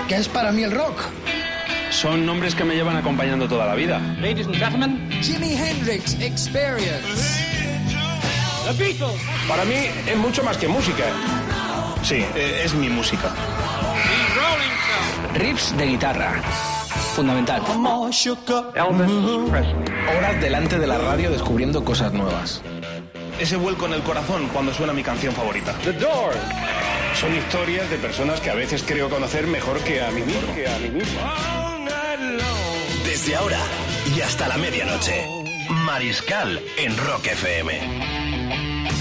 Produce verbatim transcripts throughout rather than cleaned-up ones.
¿Qué es para mí el rock? Son nombres que me llevan acompañando toda la vida. Ladies and gentlemen, Jimi Hendrix Experience. The Beatles. Para mí es mucho más que música. Sí, es mi música. The Rolling Stones. Riffs de guitarra. Fundamental. Elvis Presley. Horas delante de la radio descubriendo cosas nuevas. Ese vuelco en el corazón cuando suena mi canción favorita. The Doors. Son historias de personas que a veces creo conocer mejor que a mí mismo. Que a mí mismo. Desde ahora y hasta la medianoche, Mariscal en Rock F M.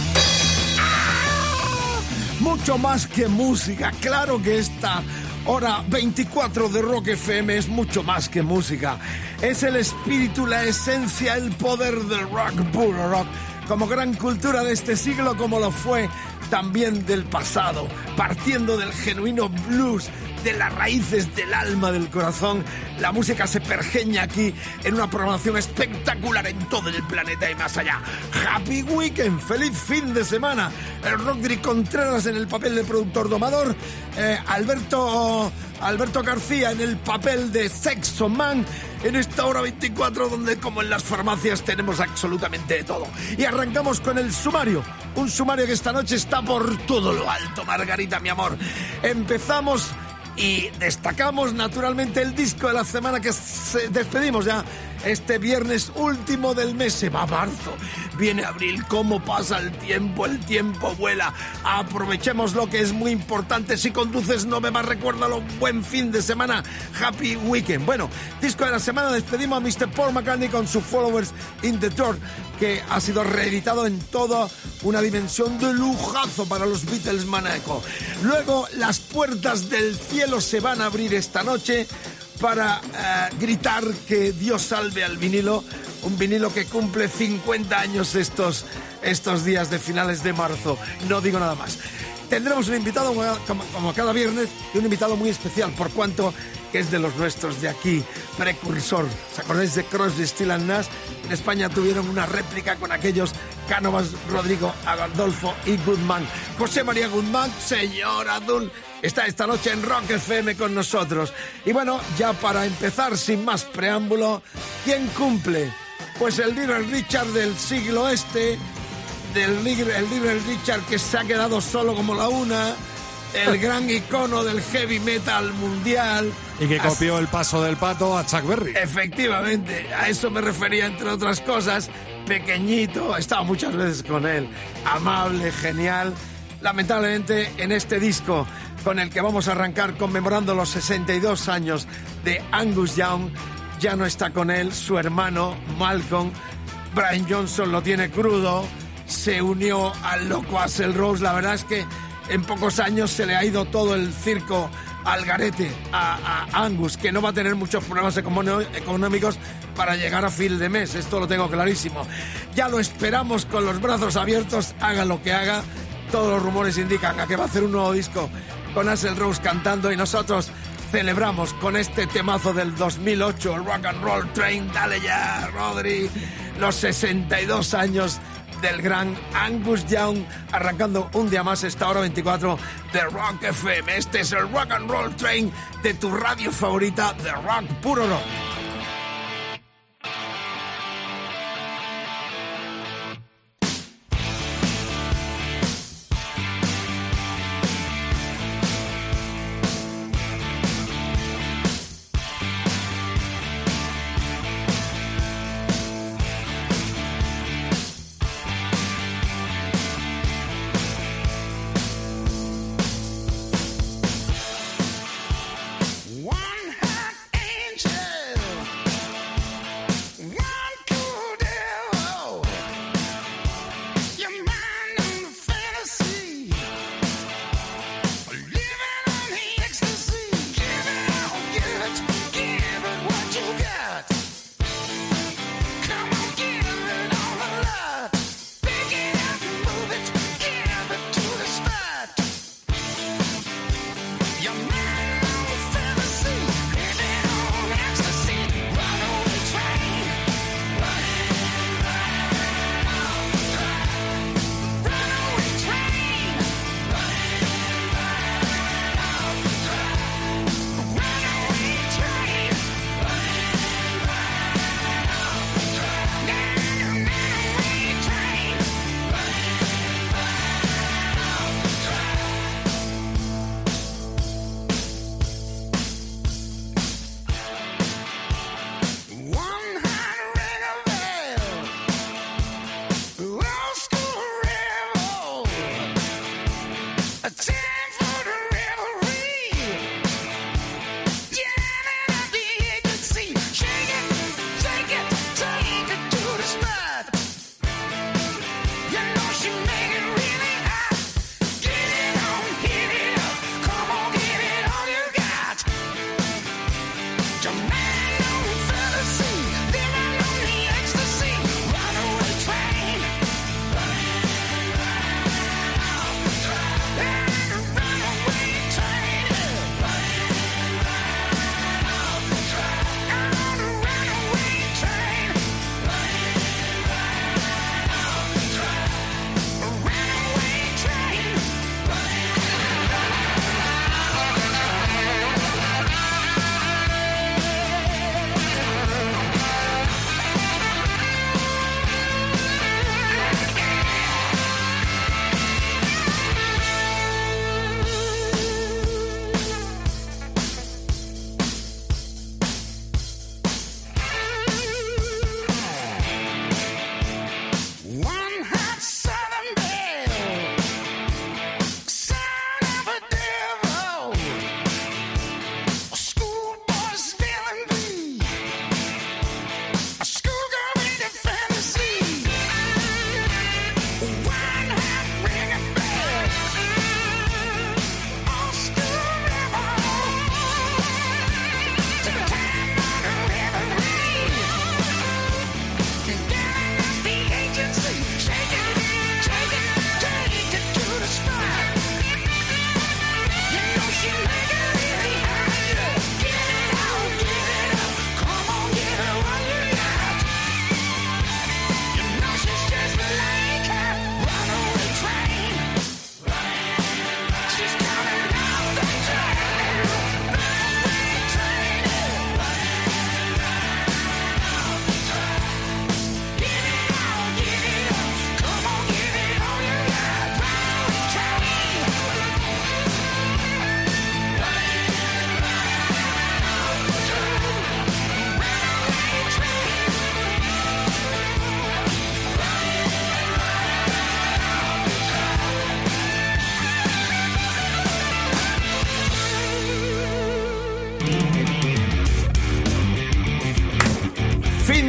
Mucho más que música, claro que esta hora veinticuatro de Rock F M es mucho más que música. Es el espíritu, la esencia, el poder del rock, puro rock, como gran cultura de este siglo, como lo fue también del pasado, partiendo del genuino blues, de las raíces del alma, del corazón. La música se pergeña aquí en una programación espectacular en todo el planeta y más allá. Happy Weekend, feliz fin de semana. El Rodri Contreras en el papel de productor domador, eh, Alberto Alberto García en el papel de Sexo Man, en esta hora veinticuatro donde, como en las farmacias, tenemos absolutamente de todo. Y arrancamos con el sumario, un sumario que esta noche está por todo lo alto, Margarita, mi amor. Empezamos y destacamos naturalmente el disco de la semana que se despedimos ya este viernes último del mes. Se va marzo, viene abril, cómo pasa el tiempo, el tiempo vuela. Aprovechemos lo que es muy importante. Si conduces, no bebas, recuérdalo. Buen fin de semana, happy weekend. Bueno, disco de la semana, despedimos a mister Paul McCartney con su Followers in the Dirt, que ha sido reeditado en toda una dimensión de lujazo para los Beatles maníaco. Luego, las puertas del cielo se van a abrir esta noche para uh, gritar que Dios salve al vinilo, un vinilo que cumple cincuenta años estos, estos días de finales de marzo. No digo nada más. Tendremos un invitado como, como cada viernes, y un invitado muy especial por cuanto que es de los nuestros de aquí, precursor. ¿Os acordáis de Crosby, Stills and Nash? En España tuvieron una réplica con aquellos Cánovas, Rodrigo, Adolfo y Goodman. José María Goodman, señor Adul, está esta noche en Rock F M con nosotros. Y bueno, ya para empezar, sin más preámbulo, ¿quién cumple? Pues el Little Richard del siglo este, del Little, el Little Richard que se ha quedado solo como la una, el gran icono del heavy metal mundial. Y que copió el paso del pato a Chuck Berry. Efectivamente, a eso me refería, entre otras cosas. Pequeñito, he estado muchas veces con él, amable, genial. Lamentablemente, en este disco con el que vamos a arrancar conmemorando los sesenta y dos años de Angus Young, ya no está con él su hermano Malcolm. Brian Johnson lo tiene crudo, se unió al loco Axl Rose. La verdad es que en pocos años se le ha ido todo el circo al garete a, a Angus, que no va a tener muchos problemas económicos para llegar a fin de mes, esto lo tengo clarísimo. Ya lo esperamos con los brazos abiertos, haga lo que haga. Todos los rumores indican a que va a hacer un nuevo disco con Axl Rose cantando, y nosotros celebramos con este temazo del dos mil ocho, el Rock and Roll Train. Dale ya, Rodri, los sesenta y dos años del gran Angus Young, arrancando un día más esta hora veinticuatro de Rock F M. Este es el Rock and Roll Train de tu radio favorita de rock, puro rock. One hot angel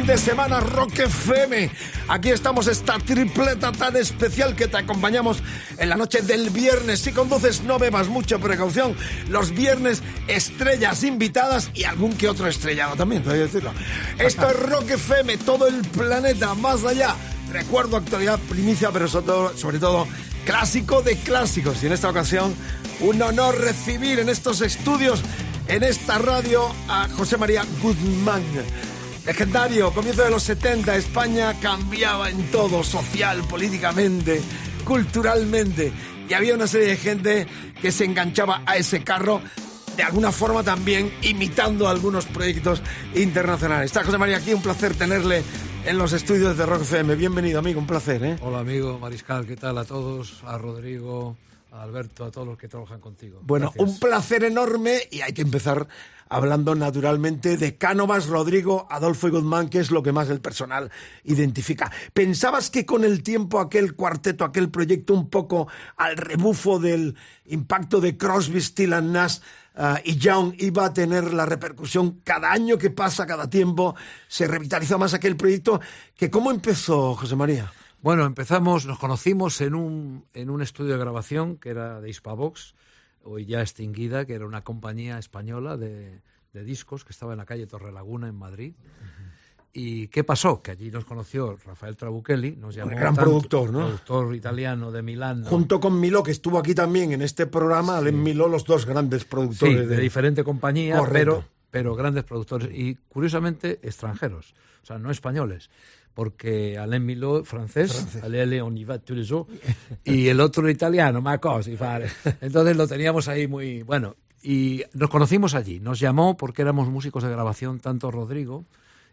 de semana Rock F M. Aquí estamos, esta tripleta tan especial que te acompañamos en la noche del viernes. Si conduces, no bebas, mucha precaución. Los viernes, estrellas invitadas y algún que otro estrellado también, te voy a decirlo. Esto es Rock F M, todo el planeta, más allá. Recuerdo, actualidad, primicia, pero sobre todo, sobre todo clásico de clásicos. Y en esta ocasión, un honor recibir en estos estudios, en esta radio, a José María Guzmán. Legendario, comienzo de los setenta, España cambiaba en todo, social, políticamente, culturalmente. Y había una serie de gente que se enganchaba a ese carro, de alguna forma también imitando algunos proyectos internacionales. Está José María aquí, un placer tenerle en los estudios de Rock F M. Bienvenido, amigo, un placer, ¿eh? Hola, amigo Mariscal, ¿qué tal a todos? A Rodrigo, a Alberto, a todos los que trabajan contigo. Bueno, gracias. Un placer enorme, y hay que empezar hablando naturalmente de Cánovas, Rodrigo, Adolfo y Guzmán, que es lo que más el personal identifica. ¿Pensabas que con el tiempo aquel cuarteto, aquel proyecto un poco al rebufo del impacto de Crosby, Stills and Nash uh, y Young iba a tener la repercusión cada año que pasa, cada tiempo, se revitaliza más aquel proyecto? ¿Que cómo empezó, José María? Bueno, empezamos, nos conocimos en un, en un estudio de grabación que era de Hispavox, hoy ya extinguida, que era una compañía española de, de discos que estaba en la calle Torrelaguna, en Madrid. Uh-huh. ¿Y qué pasó? Que allí nos conoció Rafael Trabucchelli, nos llamó, un gran tanto, productor, ¿no? Productor italiano de Milán, ¿no? Junto con Miló, que estuvo aquí también en este programa, sí. Alain Miló, los dos grandes productores. Sí, de, de diferente compañía, pero, Correcto. pero grandes productores y, curiosamente, extranjeros, o sea, no españoles. Porque Alain Miló, francés, francés. Allez, on y va tous les jours, y el otro italiano, ma cosa, entonces lo teníamos ahí muy... Bueno, y nos conocimos allí, nos llamó porque éramos músicos de grabación, tanto Rodrigo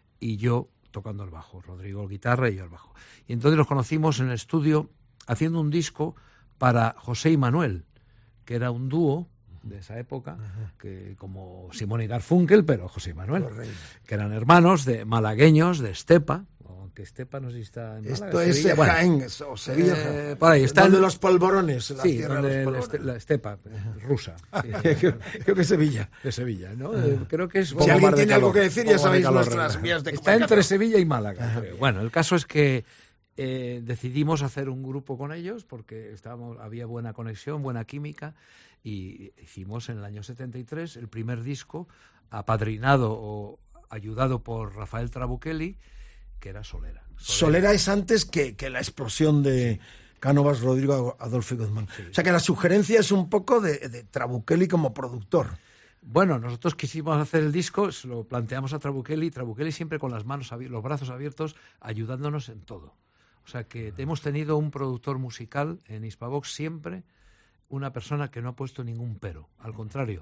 y yo tocando el bajo, Rodrigo el guitarra y yo el bajo. Y entonces nos conocimos en el estudio haciendo un disco para José y Manuel, que era un dúo de esa época, que como Simón y Garfunkel, pero José y Manuel, correcto, que eran hermanos de malagueños de Estepa, aunque Estepa no sé si está en Málaga, esto es Sevilla, bueno, Jaén o Sevilla, eh, por ahí está donde el, los polvorones, la sí, tierra donde de los la, este, la Estepa rusa, sí, creo, creo que Sevilla, de Sevilla, ¿no? Uh, creo que es. Si alguien tiene algo que decir, ya sabéis nuestras vías de está entre Sevilla y Málaga. Bueno, el caso es que eh, decidimos hacer un grupo con ellos porque estábamos, había buena conexión, buena química. Y hicimos en el año setenta y tres el primer disco apadrinado o ayudado por Rafael Trabucchelli, que era Solera. Solera, Solera es antes que, que la explosión de Cánovas, Rodrigo, Adolfo y Guzmán. Sí. O sea que la sugerencia es un poco de, de Trabucchelli como productor. Bueno, nosotros quisimos hacer el disco, se lo planteamos a Trabucchelli, Trabucchelli siempre con las manos, los brazos abiertos, ayudándonos en todo. O sea que hemos tenido un productor musical en Hispavox siempre, una persona que no ha puesto ningún pero, al contrario,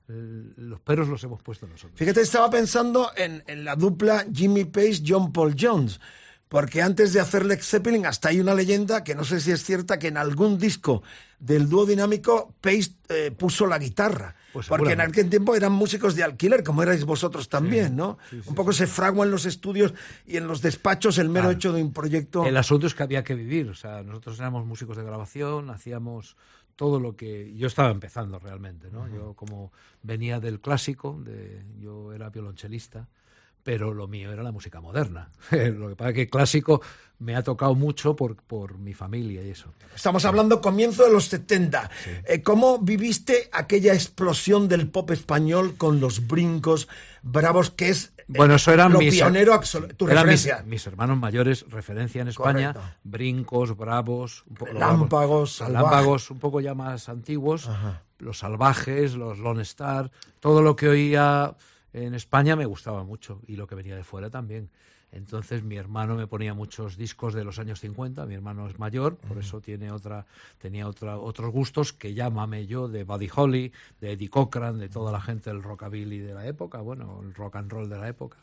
los peros los hemos puesto nosotros. Fíjate, estaba pensando en, en la dupla Jimmy Page, John Paul Jones, porque antes de hacer Led Zeppelin hasta hay una leyenda que no sé si es cierta, que en algún disco del dúo dinámico Page eh, puso la guitarra, pues porque en aquel tiempo eran músicos de alquiler, como erais vosotros también, sí, ¿no? Sí, sí, un poco sí. Se fragua en los estudios y en los despachos el mero claro. hecho de un proyecto. El asunto es que había que vivir, o sea, nosotros éramos músicos de grabación, hacíamos todo lo que... Yo estaba empezando realmente, ¿no? Uh-huh. Yo como venía del clásico, de, yo era violonchelista, pero lo mío era la música moderna. Lo que pasa es que clásico me ha tocado mucho por, por mi familia y eso. Estamos hablando comienzo de los setenta. Sí. Eh, ¿Cómo viviste aquella explosión del pop español con los brincos bravos, que es bueno, eso eran lo mis, pionero, absol- tu eran referencia? Mis, mis hermanos mayores, referencia en España, correcto. Brincos, bravos, un poco, lámpagos, los lámpagos un poco ya más antiguos, ajá. Los salvajes, los Lone Star, todo lo que oía en España me gustaba mucho y lo que venía de fuera también. Entonces mi hermano me ponía muchos discos de los años cincuenta, mi hermano es mayor, por eso tiene otra, tenía otra, otros gustos que ya mamé yo, de Buddy Holly, de Eddie Cochran, de toda la gente del rockabilly de la época, bueno, el rock and roll de la época.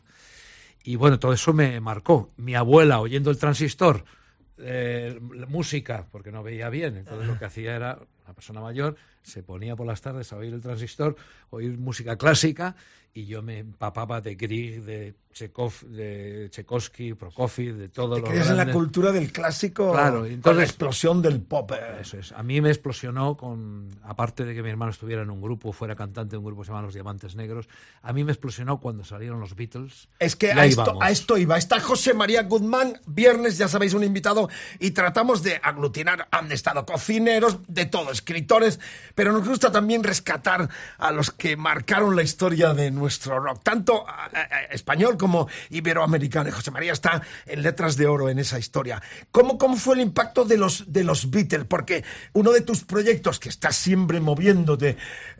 Y bueno, todo eso me marcó. Mi abuela oyendo el transistor, eh, música, porque no veía bien, entonces lo que hacía era una persona mayor, se ponía por las tardes a oír el transistor, oír música clásica, y yo me empapaba de Grieg, de Chekhov, de Tchaikovsky, Prokofiev, de todo lo que es en la cultura del clásico, claro, entonces, entonces, la explosión del pop. Eso es. A mí me explosionó con, aparte de que mi hermano estuviera en un grupo, fuera cantante de un grupo que se llama Los Diamantes Negros, a mí me explosionó cuando salieron los Beatles. Es que a esto, a esto iba. Está José María Guzmán, viernes, ya sabéis, un invitado, y tratamos de aglutinar, han estado cocineros, de todo, escritores, pero nos gusta también rescatar a los que marcaron la historia de nuestro rock, tanto a, a, a, español como iberoamericano. Y José María está en letras de oro en esa historia. ¿Cómo, cómo fue el impacto de los, de los Beatles? Porque uno de tus proyectos, que estás siempre moviéndote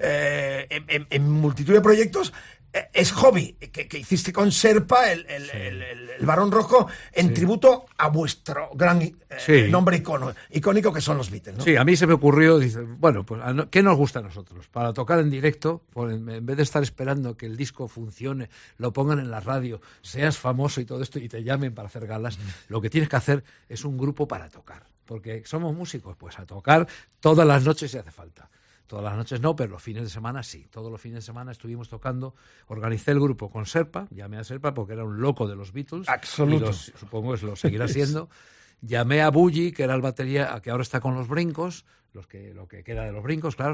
eh, en, en, en multitud de proyectos, es Hobby, que, que hiciste con Serpa, el, el, sí. el, el, el Barón Rojo, en sí. tributo a vuestro gran eh, sí. nombre icono, icónico, que son los Beatles, ¿no? Sí, a mí se me ocurrió, dice, bueno, pues ¿qué nos gusta a nosotros? Para tocar en directo, pues, en vez de estar esperando que el disco funcione, lo pongan en la radio, seas famoso y todo esto, y te llamen para hacer galas, mm. lo que tienes que hacer es un grupo para tocar. Porque somos músicos, pues a tocar todas las noches si hace falta. Todas las noches no, pero los fines de semana sí. Todos los fines de semana estuvimos tocando. Organicé el grupo con Serpa, llamé a Serpa porque era un loco de los Beatles. Absoluto. Y los, supongo que lo seguirá siendo. Llamé a Bulli, que era el batería, que ahora está con los Brincos, los que, lo que queda de los Brincos, claro,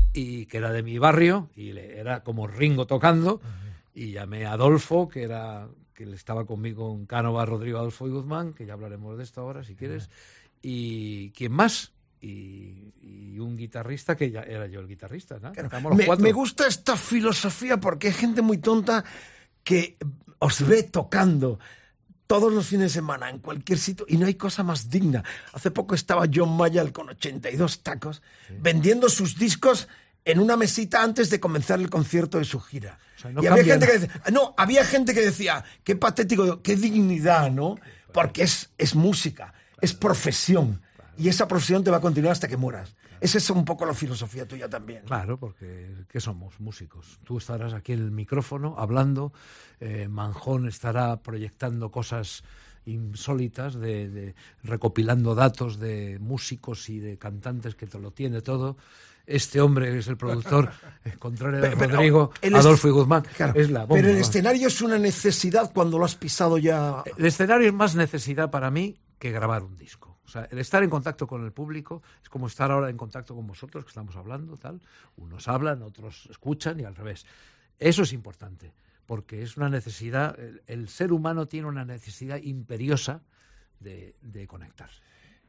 y que era de mi barrio, y le, era como Ringo tocando. Uh-huh. Y llamé a Adolfo, que era que estaba conmigo en Cánova, Rodrigo, Adolfo y Guzmán, que ya hablaremos de esto ahora, si quieres. Uh-huh. Y ¿quién más? Y, y un guitarrista que ya era yo el guitarrista, ¿no? Claro. Me, me gusta esta filosofía porque hay gente muy tonta que os ve tocando todos los fines de semana en cualquier sitio y no hay cosa más digna. Hace poco estaba John Mayall con ochenta y dos tacos sí. vendiendo sus discos en una mesita antes de comenzar el concierto de su gira. O sea, no, y había gente que decía, no, había gente que decía, qué patético, qué dignidad, ¿no? Porque es, es música, es profesión. Y esa profesión te va a continuar hasta que mueras. Claro. Esa es un poco la filosofía tuya también. Claro, porque ¿qué somos? Músicos. Tú estarás aquí en el micrófono hablando, eh, Manjón estará proyectando cosas insólitas, de, de, recopilando datos de músicos y de cantantes que te lo tiene todo. Este hombre es el productor, Contreras, pero, pero, Rodrigo, Adolfo y Guzmán. Claro, es la bomba, pero el escenario es una necesidad cuando lo has pisado ya. El escenario es más necesidad para mí que grabar un disco. O sea, el estar en contacto con el público es como estar ahora en contacto con vosotros, que estamos hablando, tal. Unos hablan, otros escuchan y al revés. Eso es importante, porque es una necesidad, el, el ser humano tiene una necesidad imperiosa de, de conectarse.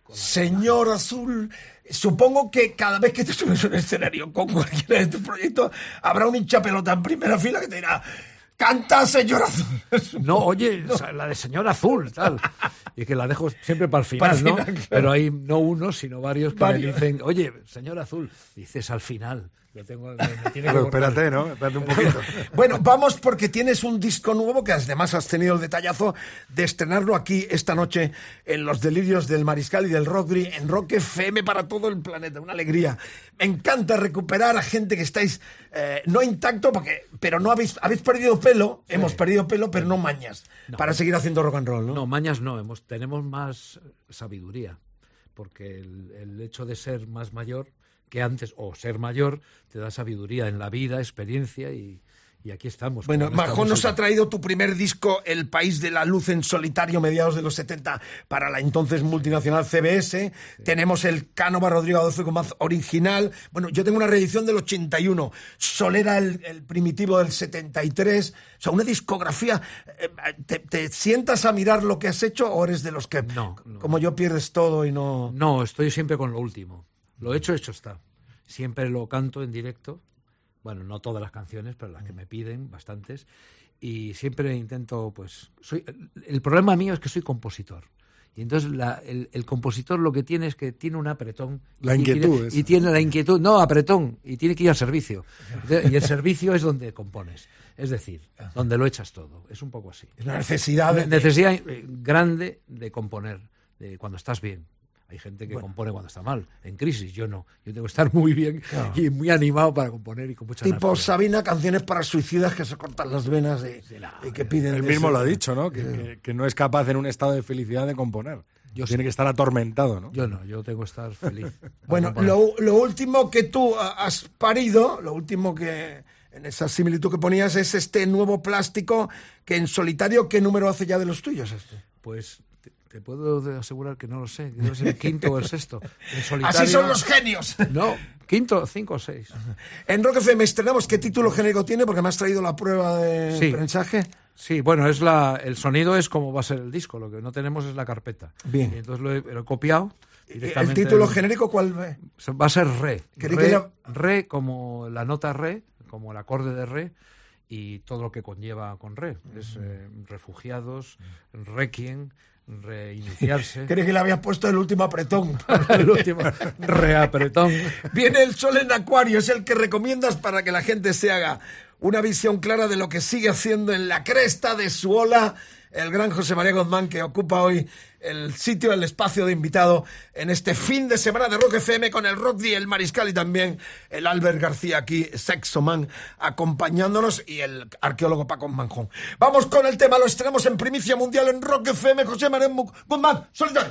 Señor Azul, supongo que cada vez que te subes a un escenario con cualquiera de tus proyectos, habrá un hinchapelota en primera fila que te dirá: ¡canta, señor Azul! No, oye, no. La de señor Azul, tal. Y que la dejo siempre para el final, para el final, ¿no? Claro. Pero hay no uno, sino varios que varios. me dicen, oye, señor Azul, dices al final. Yo tengo, me, me tiene Pero que espérate, ¿no? Espérate un poquito. Bueno, vamos porque tienes un disco nuevo que además has tenido el detallazo de estrenarlo aquí esta noche en Los Delirios del Mariscal y del Rodri en Rock F M para todo el planeta. Una alegría. Me encanta recuperar a gente que estáis eh, no intacto, porque, pero no habéis, habéis perdido pelo, sí. hemos perdido pelo, pero no mañas, no. para seguir haciendo rock and roll, ¿no? No, mañas no, hemos, tenemos más sabiduría, porque el, el hecho de ser más mayor que antes, o ser mayor, te da sabiduría en la vida, experiencia, y, y aquí estamos. Bueno, Manjón nos ha traído tu primer disco, El País de la Luz en solitario, mediados de los setenta, para la entonces multinacional C B S. Sí. Tenemos el Cánova, Rodrigo, Adolfo y Guzmán original. Bueno, yo tengo una reedición del ochenta y uno. Solera, el, el primitivo del setenta y tres. O sea, una discografía. ¿Te, te sientas a mirar lo que has hecho o eres de los que, no, no, como yo, pierdes todo y no...? No, estoy siempre con lo último. Lo hecho, hecho está. Siempre lo canto en directo. Bueno, no todas las canciones, pero las que me piden, bastantes. Y siempre intento, pues... soy el problema mío es que soy compositor. Y entonces la, el, el compositor lo que tiene es que tiene un apretón. La inquietud. Y tiene, y tiene la inquietud, no, apretón, y tiene que ir al servicio. Y el servicio es donde compones. Es decir, donde lo echas todo. Es un poco así. Es una necesidad. De... Necesidad grande de componer, de cuando estás bien. Hay gente que bueno. compone cuando está mal, en crisis. Yo no. Yo tengo que estar muy bien claro. y muy animado para componer y con mucha Tipo energía. Sabina, canciones para suicidas que se cortan las venas de, de la, y que piden... Él mismo lo ha dicho, ¿no? Que, que, que no es capaz en un estado de felicidad de componer. Yo Tiene sí. que estar atormentado, ¿no? Yo no, yo tengo que estar feliz. Bueno, lo, lo último que tú has parido, lo último que en esa similitud que ponías es este nuevo plástico que en solitario, ¿qué número hace ya de los tuyos este? Pues te, te puedo asegurar que no lo sé, debe ser el quinto o el sexto. En solitario, Así son los genios. No, quinto, cinco o seis. En Rock F M estrenamos, ¿qué título genérico tiene? Porque me has traído la prueba de Sí. prensaje. Sí, bueno, es la, el sonido es como va a ser el disco, lo que no tenemos es la carpeta. Bien. Y entonces lo he, lo he copiado ¿El directamente. título del- genérico cuál ve? Va a ser re. Creí Re, que era- re como la nota re, como el acorde de re y todo lo que conlleva con re. Es eh, refugiados, requiem, reiniciarse. Creí que le habías puesto el último apretón. El último reapretón. Viene el sol en Acuario, es el que recomiendas para que la gente se haga una visión clara de lo que sigue haciendo en la cresta de su ola el gran José María Guzmán, que ocupa hoy el sitio, el espacio de invitado en este fin de semana de Rock F M con el Rockdy, el Mariscal y también el Albert García aquí, Sexoman, acompañándonos y el arqueólogo Paco Manjón. Vamos con el tema, lo estrenamos en primicia mundial en Rock F M, José María Guzmán, solitario.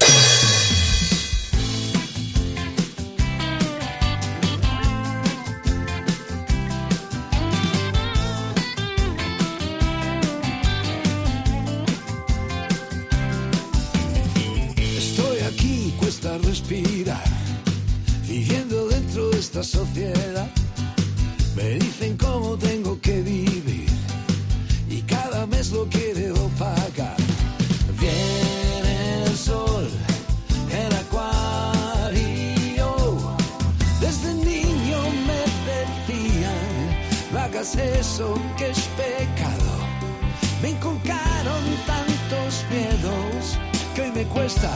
Estoy aquí, cuesta respirar, viviendo dentro de esta sociedad. Me dicen cómo tengo que vivir y cada mes lo quiero pagar. Viene el sol, el acuario. Desde niño me decían, no hagas eso que es pecado. Me inculcaron tantos miedos que hoy me cuesta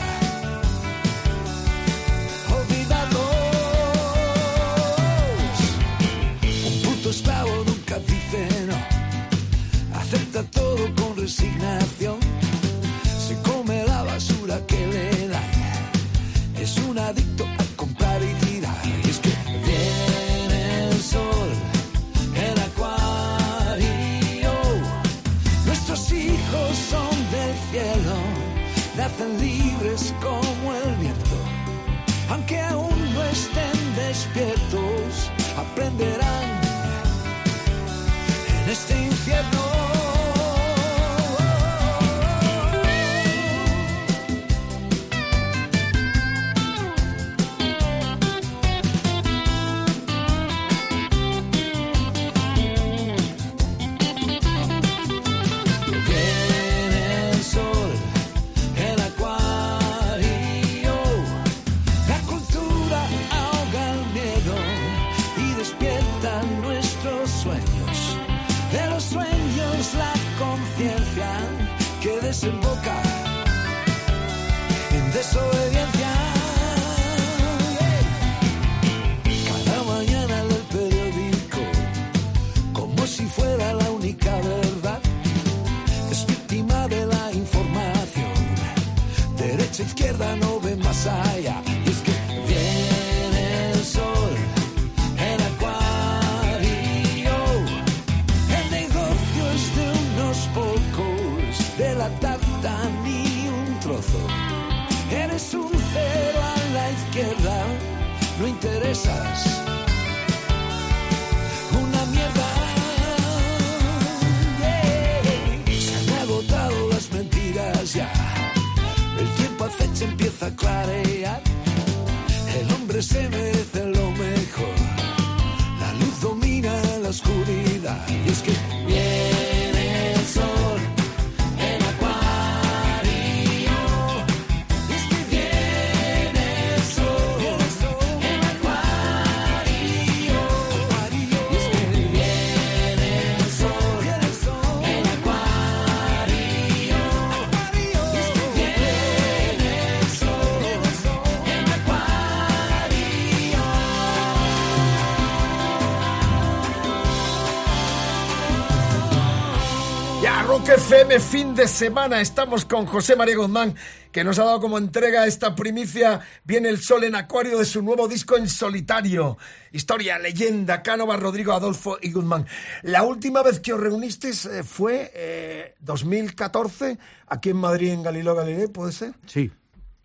olvidarlos. Un puto esclavo nunca dice no, acepta todo con resignación, se come la basura que le dan, es un adicto a comprar y tirar. Y es que viene el sol, el acuario, nuestros hijos son del cielo, nacen libres como el viento, aunque aún no estén despiertos, aprenderán en este infierno. Viene el sol, el acuario, la cultura ahoga el miedo y despierta nuestros sueños. De los sueños la conciencia que desemboca en desobediencia. Cada mañana del periódico, como si fuera la única verdad, es víctima de la información. Derecha, izquierda, no ven más allá. Y es que viene el sol, el acuario. El negocio es de unos pocos, de la tarta ni un trozo. Eres un cero a la izquierda, no interesas una mierda. Se han agotado las mentiras ya, el tiempo acecha, empieza a clarear. El hombre se merece lo mejor, la luz domina la oscuridad. Y es que viene el sol, el acuario. Y es que viene el sol, el acuario. Y es que viene el sol, el acuario. Y es que viene el sol, el acuario. Ya, Rock F M, fin de semana. Estamos con José María Guzmán, que nos ha dado como entrega esta primicia. Viene el sol en Acuario de su nuevo disco en solitario. Historia, leyenda, Cánovas, Rodrigo, Adolfo y Guzmán. La última vez que os reunisteis eh, fue eh, dos mil catorce, aquí en Madrid, en Galileo Galilei, ¿puede ser? Sí.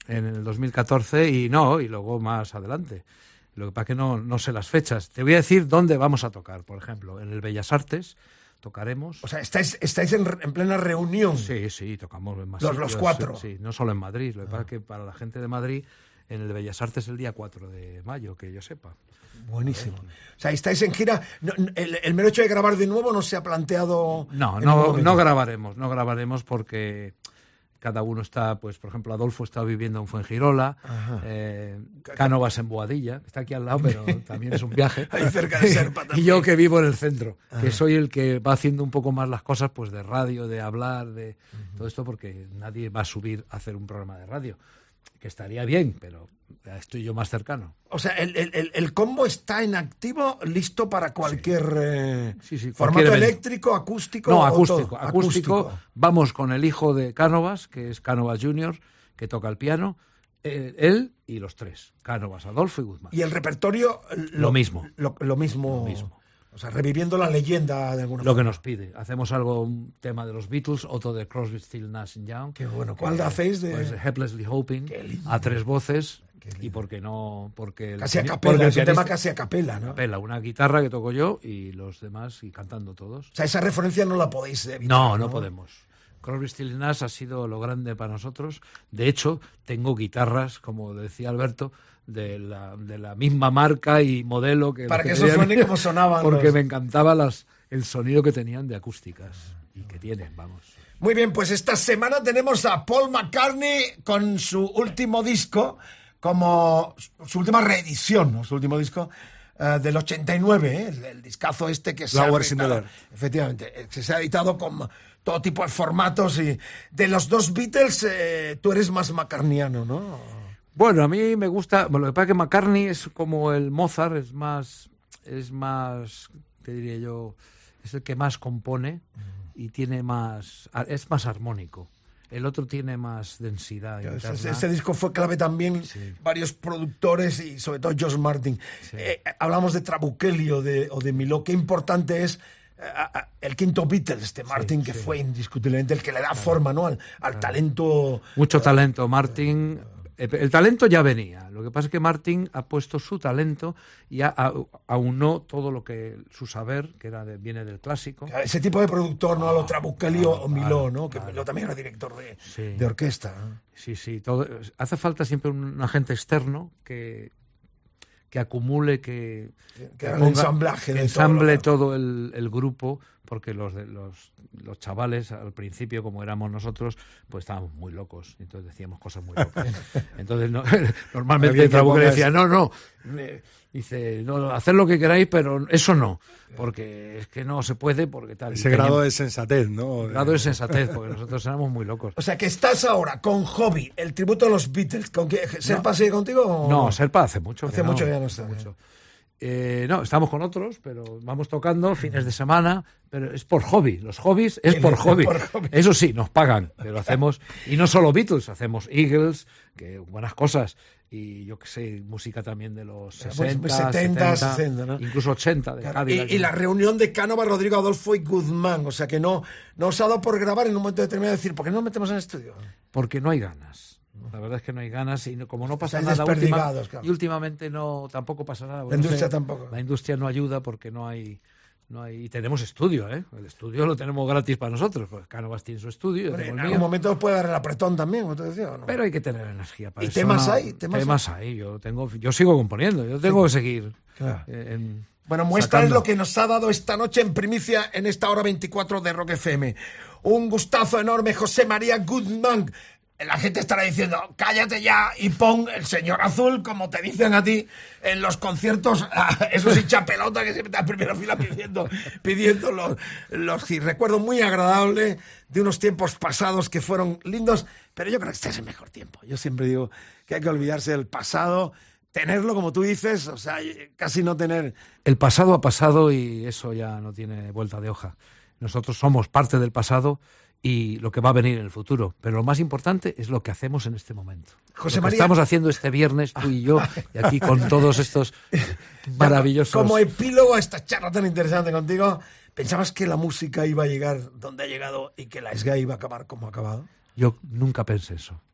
en el dos mil catorce y no, y luego más adelante. Lo que pasa es que no, no sé las fechas. Te voy a decir dónde vamos a tocar, por ejemplo, en el Bellas Artes tocaremos. O sea, estáis, estáis en, en plena reunión. Sí, sí, tocamos en más Los, sitios, los cuatro. Sí, no solo en Madrid. Lo que pasa es que para la gente de Madrid, en el Bellas Artes el día cuatro de mayo, que yo sepa. Buenísimo. O sea, estáis en gira. No, el, el mero hecho de grabar de nuevo no se ha planteado. No, no, no grabaremos, no grabaremos porque cada uno está, pues, por ejemplo, Adolfo está viviendo en Fuengirola, eh, Cánovas en Boadilla, está aquí al lado, pero también es un viaje. Ahí cerca de Serpa también. Y yo que vivo en el centro, Ajá. que soy el que va haciendo un poco más las cosas, pues, de radio, de hablar, de uh-huh. todo esto, porque nadie va a subir a hacer un programa de radio. Que estaría bien, pero estoy yo más cercano. O sea, el, el, el combo está en activo, listo para cualquier sí. Eh, sí, sí, formato cualquier eléctrico, acústico. No, acústico, acústico, acústico. Vamos con el hijo de Cánovas, que es Cánovas junior, que toca el piano, eh, él y los tres, Cánovas, Adolfo y Guzmán. Y el repertorio... Lo, lo mismo. Lo, lo mismo. Lo mismo. O sea, reviviendo la leyenda de alguna Lo forma. que nos pide. Hacemos algo, un tema de los Beatles, otro de Crosby, Stills, Nash and Young. Qué bueno. ¿Cuál hacéis de...? Pues Helplessly Hoping, a tres voces, y porque no... porque Casi a el, capela, porque es un tema casi a capela, ¿no? Capela, una guitarra que toco yo y los demás, y cantando todos. O sea, esa referencia no la podéis evitar. No, no, no podemos. Crosby, Stills y Nash ha sido lo grande para nosotros. De hecho, tengo guitarras, como decía Alberto, de la, de la misma marca y modelo que... Para que, que eso suene como sonaban. Porque los... me encantaba las, el sonido que tenían de acústicas y que tienen, vamos. Muy bien, pues esta semana tenemos a Paul McCartney con su último disco, como su última reedición, ¿no? Su último disco uh, del ochenta y nueve, ¿eh? el, el discazo este que se Flowers ha editado, efectivamente, que se ha editado con todo tipo de formatos. Y de los dos Beatles, eh, tú eres más McCartneyano, ¿no? Bueno, a mí me gusta, bueno, lo que pasa es que McCartney es como el Mozart, es más, es más, te diría yo, es el que más compone y tiene más, es más armónico. El otro tiene más densidad. Ese, ese disco fue clave también, sí. Varios productores y sobre todo George Martin. Sí. Eh, hablamos de Trabuchelli o de, o de Miló. Qué importante es eh, el quinto Beatles de Martin, sí, que sí. fue indiscutiblemente el que le da claro. forma, ¿no? al, al claro. talento. Mucho talento, Martin. El talento ya venía. Lo que pasa es que Martin ha puesto su talento y ha, a, aunó todo lo que su saber, que era de, viene del clásico. Claro, ese tipo de productor, no a lo Trabuchelli claro, o Miló, claro, ¿no? Que claro. Miló también era director de, sí. de orquesta, ¿no? Sí, sí. Todo, hace falta siempre un agente externo que, que acumule, que, que, que haga el ensamblaje, que de ensamble todo, todo el, el grupo, porque los de los los chavales al principio, como éramos nosotros, pues estábamos muy locos, entonces decíamos cosas muy locas. Entonces no, normalmente Trabuchelli decía, no, no, eh, dice, no, haced lo que queráis, pero eso no, porque es que no se puede, porque tal. Ese grado teníamos, de sensatez, ¿no? El grado de sensatez, porque nosotros éramos muy locos. O sea, que estás ahora con Hobby, el tributo a los Beatles, ¿con qué? ¿Serpa no, sigue contigo? O... No, Serpa hace mucho. Hace no, mucho ya no está. Mucho. Eh, no, estamos con otros, pero vamos tocando fines de semana, pero es por hobby. Los hobbies es por hobby. por hobby. Eso sí, nos pagan, pero hacemos, y no solo Beatles, hacemos Eagles, que buenas cosas, y yo que sé, música también de los sesenta, setenta, sesenta, ¿no? Incluso ochenta. De claro, y, y la reunión de Cánovas, Rodrigo, Adolfo y Guzmán, o sea que no, no os ha dado por grabar en un momento determinado decir, ¿por qué no nos metemos en el estudio? Porque no hay ganas. La verdad es que no hay ganas y no, como no pasa Estáis nada última, claro. y últimamente no tampoco pasa nada. La industria no sé, tampoco. La industria no ayuda porque no hay no hay y tenemos estudio, ¿eh? El estudio lo tenemos gratis para nosotros, pues Cánovas tiene su estudio. Bueno, en algún momento puede dar el apretón también, como te decía, ¿no? Pero hay que tener energía para ¿Y eso. temas no, hay? ¿Temas, temas hay? hay. Yo tengo, yo sigo componiendo, yo tengo sí. que seguir. Claro. Eh, en, bueno, muestra es lo que nos ha dado esta noche en primicia en esta hora veinticuatro de Rock F M. Un gustazo enorme, José María Guzmán. La gente estará diciendo, cállate ya y pon El Señor Azul, como te dicen a ti en los conciertos, esos hinchapelota que siempre están en primera fila pidiendo, pidiendo los, los hits. Recuerdo muy agradable de unos tiempos pasados que fueron lindos, pero yo creo que este es el mejor tiempo. Yo siempre digo que hay que olvidarse del pasado, tenerlo como tú dices, o sea, casi no tener... El pasado ha pasado y eso ya no tiene vuelta de hoja. Nosotros somos parte del pasado y lo que va a venir en el futuro. Pero lo más importante es lo que hacemos en este momento. José lo que María... estamos haciendo este viernes, tú y yo, y aquí con todos estos maravillosos... Como epílogo a esta charla tan interesante contigo, ¿pensabas que la música iba a llegar donde ha llegado y que la S G A iba a acabar como ha acabado? Yo nunca pensé eso.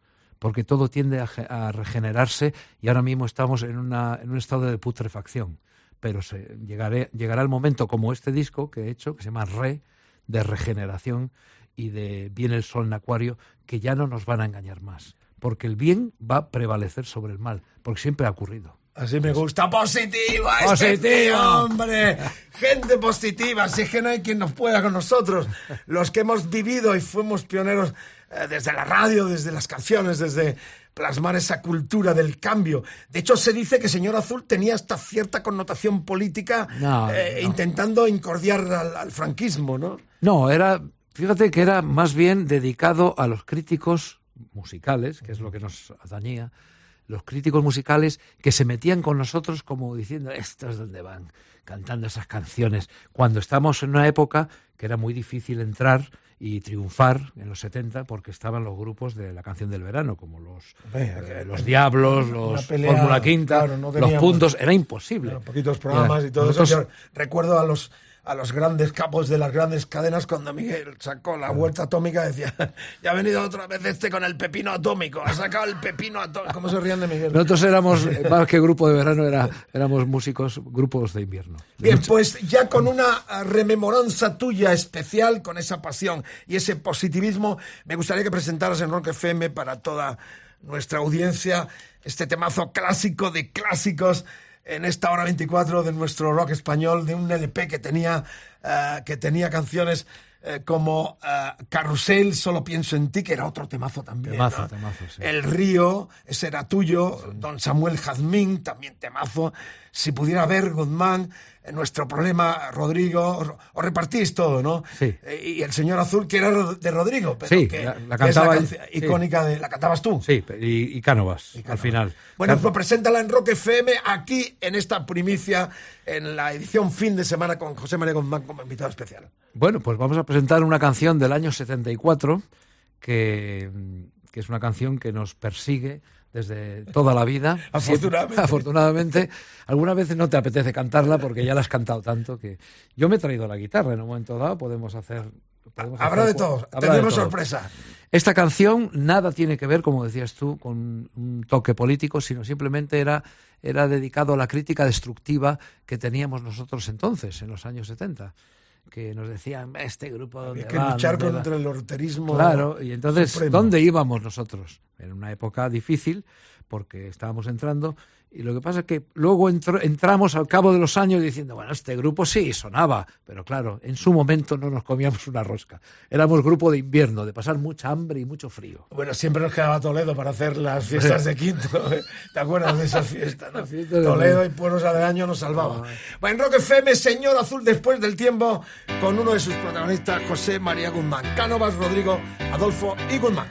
porque todo tiende a, a regenerarse y ahora mismo estamos en, una, en un estado de putrefacción. Pero se, llegaré, llegará el momento, como este disco que he hecho, que se llama Re, de regeneración y de Viene el sol en Acuario, que ya no nos van a engañar más, porque el bien va a prevalecer sobre el mal, porque siempre ha ocurrido. Así me gusta. ¡Positiva! ¡Positivo! Este, hombre, gente positiva. Si es que no hay quien nos pueda con nosotros. Los que hemos vivido y fuimos pioneros eh, desde la radio, desde las canciones, desde plasmar esa cultura del cambio. De hecho, se dice que Señor Azul tenía hasta cierta connotación política, no, eh, no. intentando incordiar al, al franquismo, ¿no? No, era, fíjate que era más bien dedicado a los críticos musicales, que es lo que nos atañía, los críticos musicales que se metían con nosotros como diciendo, esto es donde van, cantando esas canciones, cuando estamos en una época que era muy difícil entrar y triunfar en los setenta, porque estaban los grupos de la canción del verano, como los, eh, los Diablos, los pelea, Fórmula Quinta, claro, no teníamos, los Puntos, era imposible. Claro, poquitos programas era, y todo nosotros, eso. Yo recuerdo a los a los grandes capos de las grandes cadenas cuando Miguel sacó la Vuelta Atómica, decía, ya ha venido otra vez este con el pepino atómico, ha sacado el pepino atómico. ¿Cómo se rían de Miguel? Nosotros éramos, más que grupo de verano, era, éramos músicos, grupos de invierno. De Bien, mucho. Pues ya con una rememoranza tuya especial, con esa pasión y ese positivismo, me gustaría que presentaras en Rock F M para toda nuestra audiencia este temazo clásico de clásicos, en esta hora veinticuatro de nuestro rock español, de un L P que tenía, uh, que tenía canciones uh, como uh, Carrusel, Solo pienso en ti, que era otro temazo también. Temazo, ¿no? temazo, sí. El Río, ese era tuyo. Sí. Don Samuel Jazmín, también temazo. Si pudiera ver, Guzmán, Nuestro Problema, Rodrigo, os repartís todo, ¿no? Sí. Y el Señor Azul, que era de Rodrigo, pero sí, que la, la cantaba es la sí. icónica de... ¿La cantabas tú? Sí, y, y Cánovas, y Cánovas, al final. Bueno, pues preséntala en Rock F M, aquí en esta primicia, en la edición fin de semana con José María Guzmán como invitado especial. Bueno, pues vamos a presentar una canción del año setenta y cuatro, que, que es una canción que nos persigue desde toda la vida. Afortunadamente. Siempre, afortunadamente. Algunas veces no te apetece cantarla porque ya la has cantado tanto que... Yo me he traído la guitarra, en un momento dado podemos hacer... Podemos habrá hacer, de todo, habrá tendremos de todo. sorpresa. Esta canción nada tiene que ver, como decías tú, con un toque político, sino simplemente era, era dedicado a la crítica destructiva que teníamos nosotros entonces, en los años setenta. Que nos decían, este grupo donde hay que va, luchar contra va? el horterismo. Claro, y entonces, supremo. ¿Dónde íbamos nosotros? En una época difícil, porque estábamos entrando, y lo que pasa es que luego entró, entramos al cabo de los años diciendo, bueno, este grupo sí sonaba, pero claro, en su momento no nos comíamos una rosca. Éramos grupo de invierno, de pasar mucha hambre y mucho frío. Bueno, siempre nos quedaba Toledo para hacer las fiestas de Quinto. ¿eh? ¿Te acuerdas de esas fiestas? ¿no? Fiesta de Toledo y Pueblos Aledaños nos salvaban. Bueno, en Rock F M, Señor Azul después del tiempo, con uno de sus protagonistas, José María Guzmán. Cánovas, Rodrigo, Adolfo y Guzmán.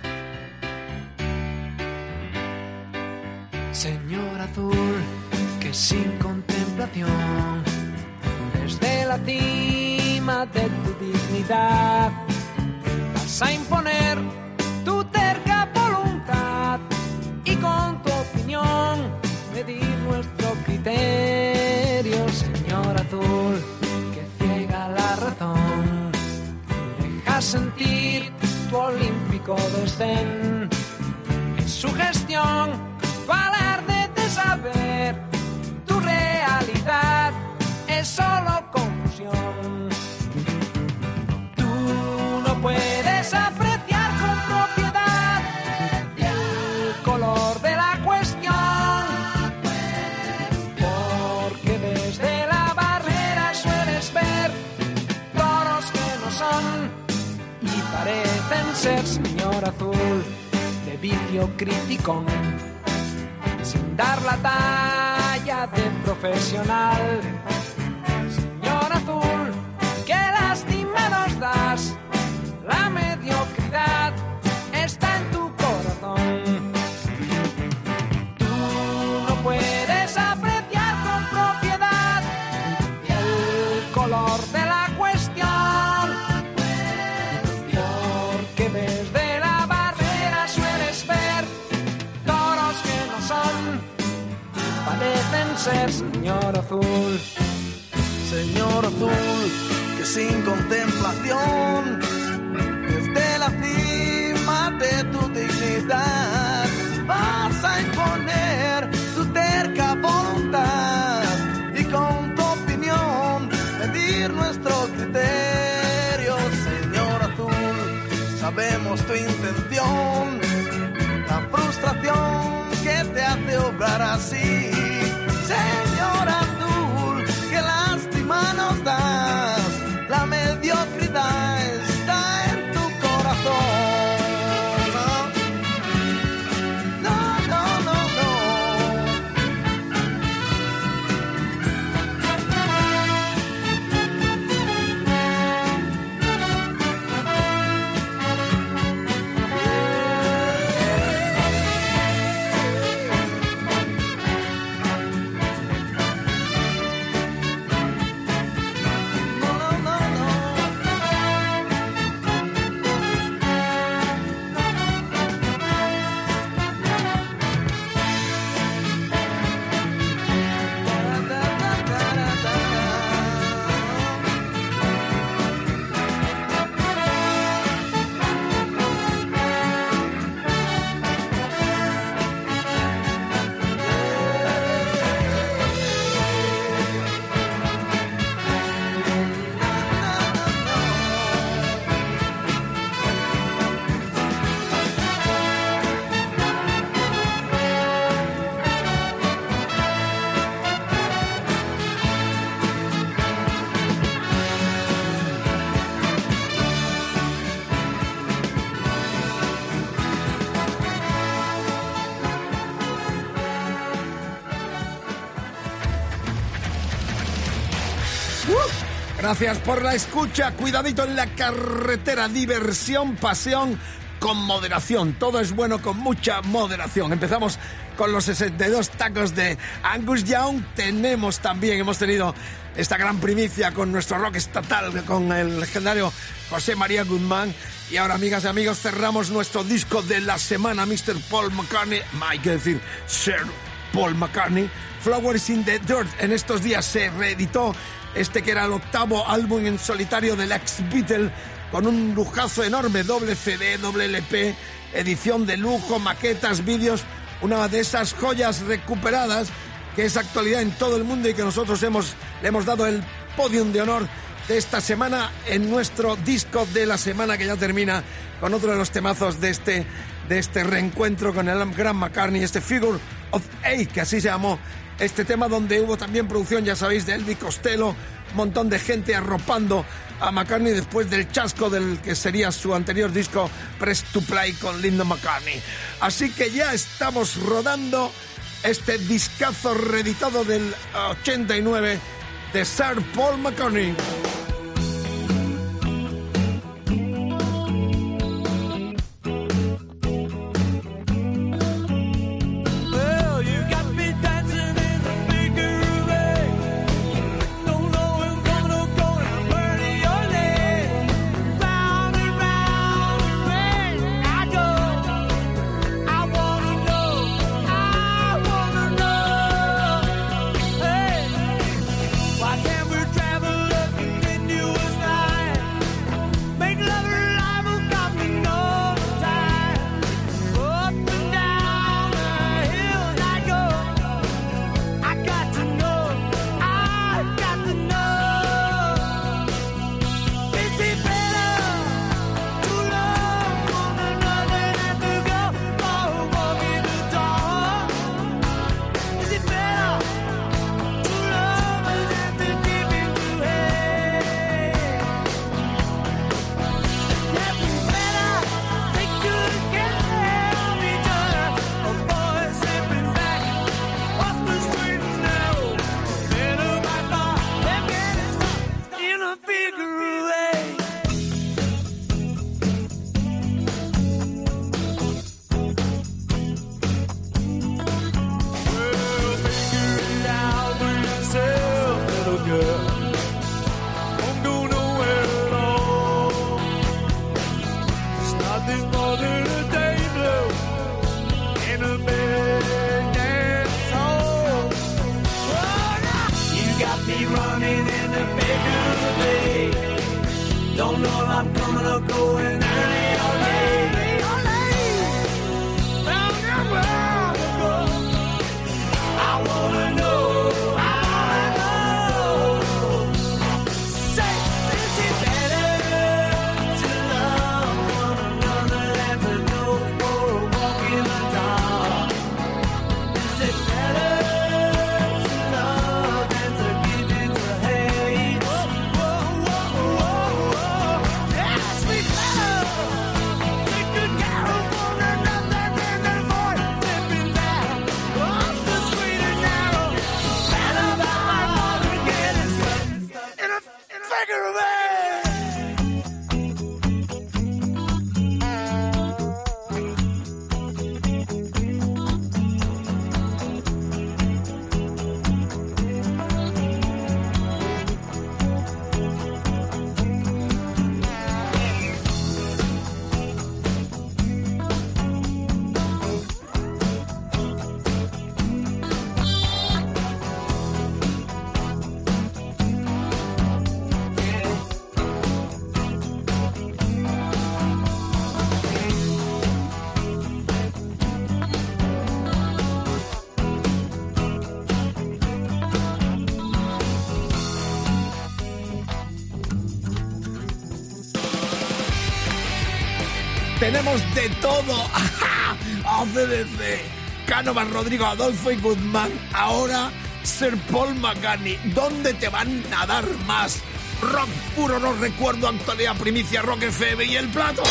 Señor Azul, que sin contemplación, desde la cima de tu dignidad, vas a imponer tu terca voluntad y con tu opinión medir nuestro criterio. Señor Azul, que ciega la razón, deja sentir tu olímpico desdén. En su gestión tu alarde de saber, tu realidad es solo confusión. Tú no puedes apreciar con propiedad el color de la cuestión, porque desde la barrera sueles ver toros que no son y parecen ser. Señor Azul, de vicio criticón, sin dar la talla de profesional. Señor Azul, qué lástima nos das, la mediocridad está en tu corazón. Tú no puedes apreciar con propiedad el color de la cuestión, porque desde la barrera sueles ver toros que no son y parecen ser. Señor Azul, Señor Azul, que sin contemplación, desde la cima de tu dignidad, criterio, señor azul. Sabemos tu intención, la frustración que te hace obrar así. Señor azul, qué lástima nos das, la mediocridad está en tu corazón. Gracias por la escucha. Cuidadito en la carretera. Diversión, pasión, con moderación. Todo es bueno con mucha moderación. Empezamos con los sesenta y dos tacos de Angus Young. Tenemos también, hemos tenido esta gran primicia con nuestro rock estatal, con el legendario José María Guzmán. Y ahora, amigas y amigos, cerramos nuestro disco de la semana, mister Paul McCartney. Hay que decir Sir Paul McCartney. Flowers in the Dirt. En estos días se reeditó este que era el octavo álbum en solitario del ex Beatle, con un lujazo enorme, doble C D, doble L P, edición de lujo, maquetas, vídeos, una de esas joyas recuperadas que es actualidad en todo el mundo y que nosotros hemos, le hemos dado el podium de honor de esta semana en nuestro disco de la semana, que ya termina con otro de los temazos de este, de este reencuentro con el gran McCartney, este Figure of Eight, que así se llamó este tema, donde hubo también producción, ya sabéis, de Elvis Costello, un montón de gente arropando a McCartney después del chasco del que sería su anterior disco Press to Play con Linda McCartney. Así que ya estamos rodando este discazo reeditado del ochenta y nueve de Sir Paul McCartney. Say Tenemos de todo. A C D C, Cánovas, Rodrigo, Adolfo y Guzmán. Ahora Sir Paul McCartney. ¿Dónde te van a dar más? Rock puro, no recuerdo, actualidad, primicia, Rock F M y el plato.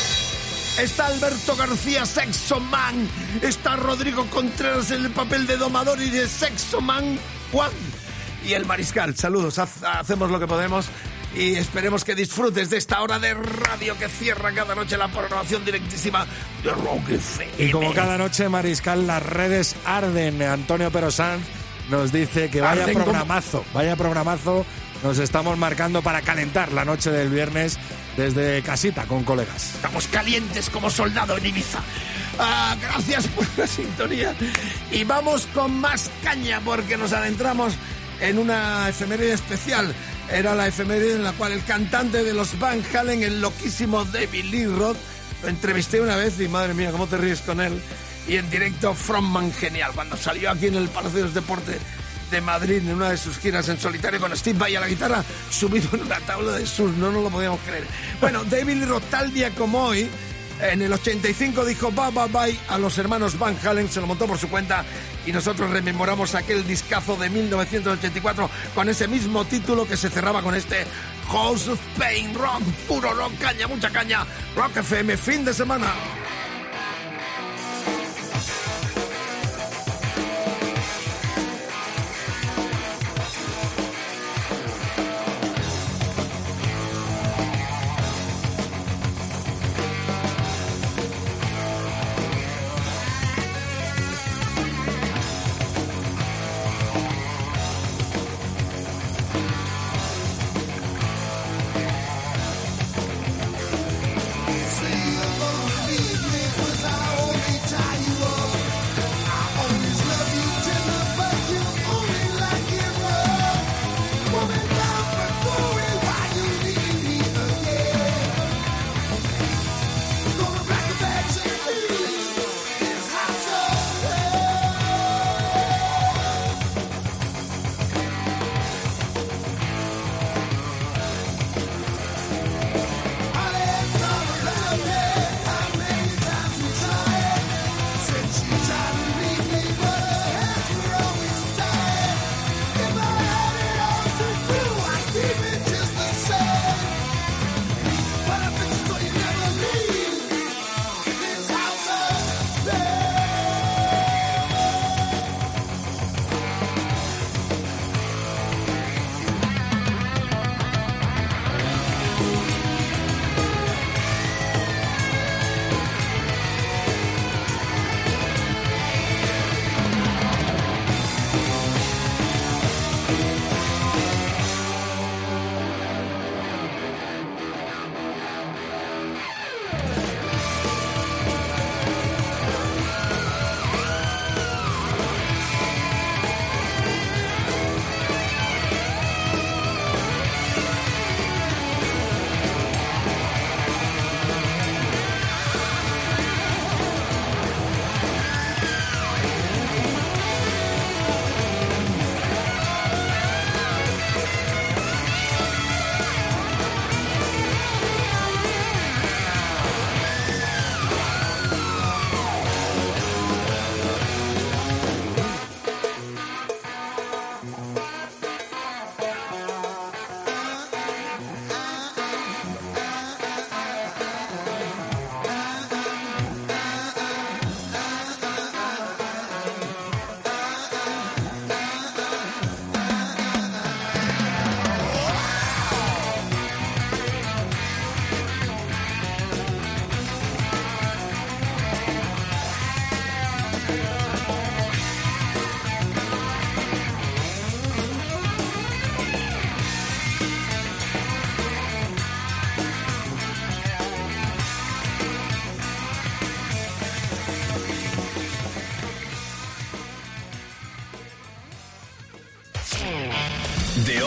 Está Alberto García, Sexo Man. Está Rodrigo Contreras en el papel de domador y de Sexo Man Juan. Y el Mariscal. Saludos, hacemos lo que podemos. Y esperemos que disfrutes de esta hora de radio que cierra cada noche la programación directísima de Rock F M. Y como cada noche, Mariscal, las redes arden. Antonio Perosanz nos dice que vaya arden programazo, como... vaya programazo nos estamos marcando para calentar la noche del viernes desde casita con colegas. Estamos calientes como soldado en Ibiza. Ah, gracias por la sintonía. Y vamos con más caña porque nos adentramos en una efeméride especial. Era la efeméride en la cual el cantante de los Van Halen, el loquísimo David Lee Roth, lo entrevisté una vez y madre mía, cómo te ríes con él. Y en directo, frontman genial, cuando salió aquí en el Palacio de los Deportes de Madrid en una de sus giras en solitario con Steve Vai a la guitarra, subido en una tabla de surf, no nos lo podíamos creer. Bueno, David Lee Roth, tal día como hoy, en el ochenta y cinco dijo bye bye bye a los hermanos Van Halen, se lo montó por su cuenta y nosotros rememoramos aquel discazo de mil novecientos ochenta y cuatro con ese mismo título que se cerraba con este House of Pain, rock, puro rock, caña, mucha caña, Rock F M, fin de semana.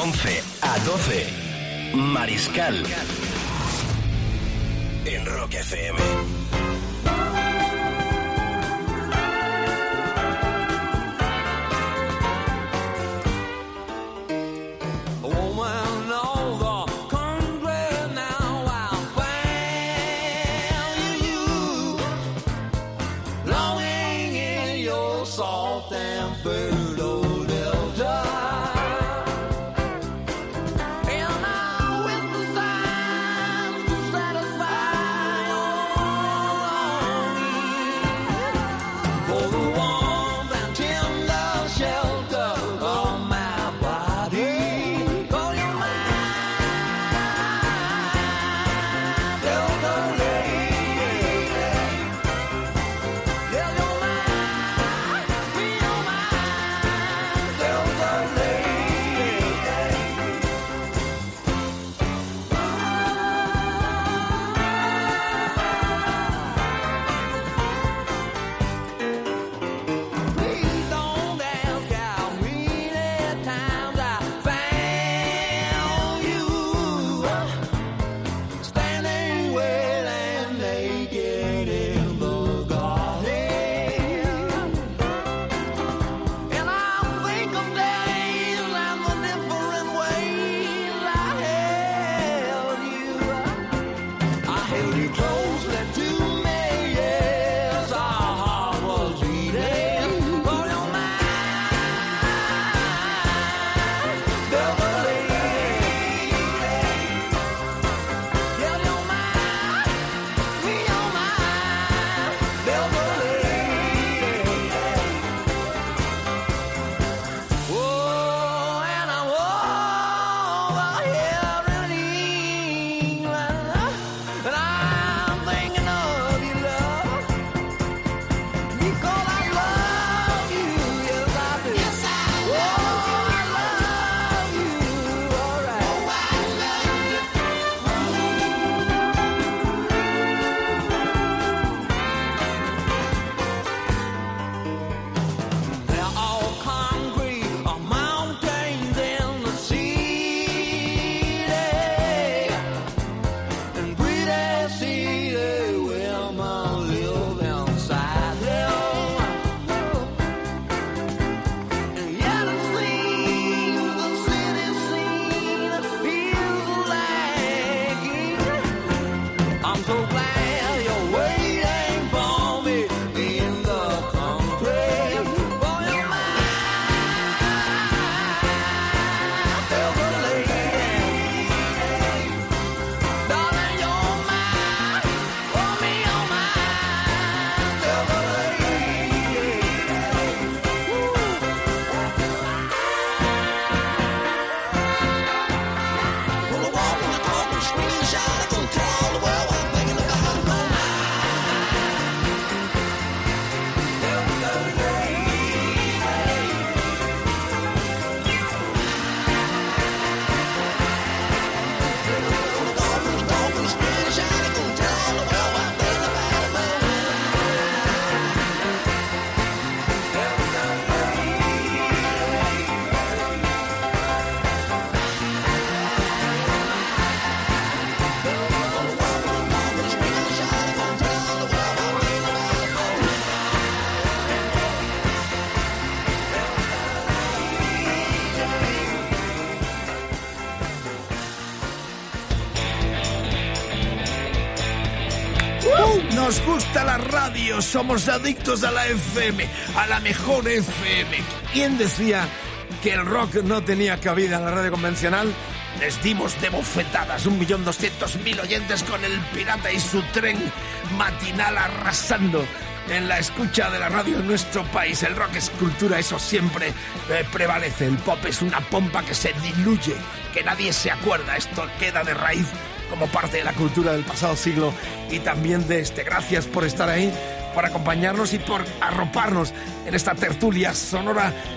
once a doce, Mariscal en Rock F M. Nos gusta la radio, somos adictos a la F M, a la mejor F M. ¿Quién decía que el rock no tenía cabida en la radio convencional? Les dimos de bofetadas, un millón doscientos mil oyentes con el pirata y su tren matinal arrasando en la escucha de la radio en nuestro país. El rock es cultura, eso siempre eh, prevalece. El pop es una pompa que se diluye, que nadie se acuerda. Esto queda de raíz como parte de la cultura del pasado siglo y también de este. Gracias por estar ahí, por acompañarnos y por arroparnos en esta tertulia sonora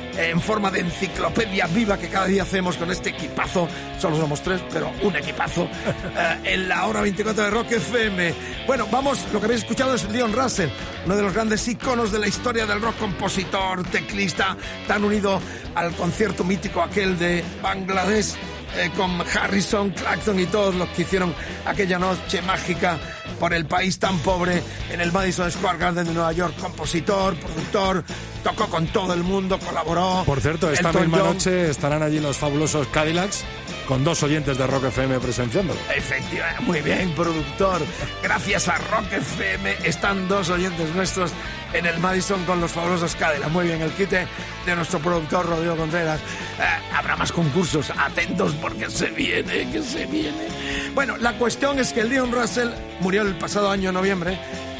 en forma de enciclopedia viva que cada día hacemos con este equipazo. Solo somos tres, pero un equipazo. eh, en la hora veinticuatro de Rock F M. Bueno, vamos, lo que habéis escuchado es Leon Russell, uno de los grandes iconos de la historia del rock, compositor, teclista, tan unido al concierto mítico aquel de Bangladesh, eh, con Harrison, Clapton y todos los que hicieron aquella noche mágica por el país tan pobre en el Madison Square Garden de Nueva York. Compositor, productor, tocó con todo el mundo, colaboró. Por cierto, esta Elton misma John. noche estarán allí los fabulosos Cadillacs con dos oyentes de Rock F M presenciándolo. Efectivamente, muy bien, productor. Gracias a Rock F M están dos oyentes nuestros en el Madison con los fabulosos Cadillacs. Muy bien, el quite de nuestro productor Rodrigo Contreras. Eh, habrá más concursos, atentos porque se viene, que se viene. Bueno, la cuestión es que Leon Russell murió el pasado año noviembre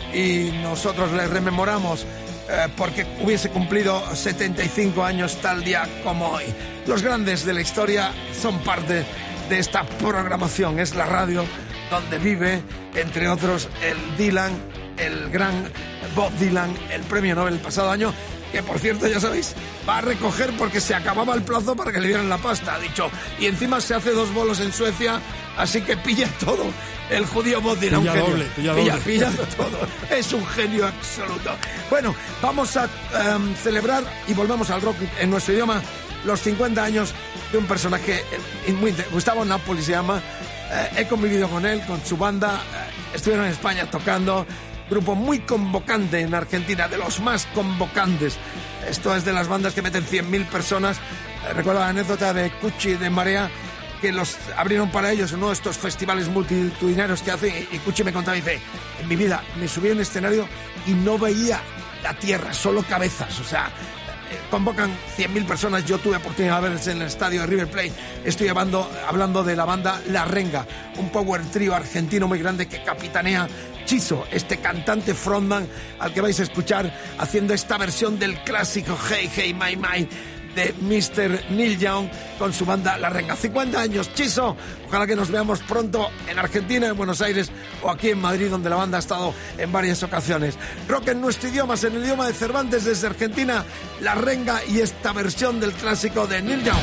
y nosotros le rememoramos eh, porque hubiese cumplido setenta y cinco años tal día como hoy. Los grandes de la historia son parte de esta programación. Es la radio donde vive, entre otros, el Dylan, el gran Bob Dylan, el premio Nobel el pasado año, que por cierto, ya sabéis, va a recoger porque se acababa el plazo para que le dieran la pasta, ha dicho. Y encima se hace dos bolos en Suecia, así que pilla todo. El judío Bob Dylan, pilla un genio. doble, pilla pilla, doble. pilla todo. Es un genio absoluto. Bueno, vamos a um, celebrar, y volvemos al rock en nuestro idioma, los cincuenta años de un personaje eh, muy interesante. Gustavo Napoli se llama. Eh, he convivido con él, con su banda. Eh, estuvieron en España tocando. Grupo muy convocante en Argentina, de los más convocantes. Esto es de las bandas que meten cien mil personas. Eh, recuerdo la anécdota de Cuchi de Marea, que los abrieron para ellos en uno de estos festivales multitudinarios que hacen. Y Cuchi me contaba y dice: en mi vida me subí a un escenario y no veía la tierra, solo cabezas. O sea, convocan cien mil personas. Yo tuve oportunidad de verles en el estadio de River Plate. Estoy hablando, hablando de la banda La Renga, un power trio argentino muy grande que capitanea Chizo, este cantante frontman al que vais a escuchar haciendo esta versión del clásico Hey Hey My My de mister Neil Young con su banda La Renga. cincuenta años, Chizo. Ojalá que nos veamos pronto en Argentina, en Buenos Aires o aquí en Madrid, donde la banda ha estado en varias ocasiones. Rock en nuestro idioma, en el idioma de Cervantes desde Argentina, La Renga y esta versión del clásico de Neil Young.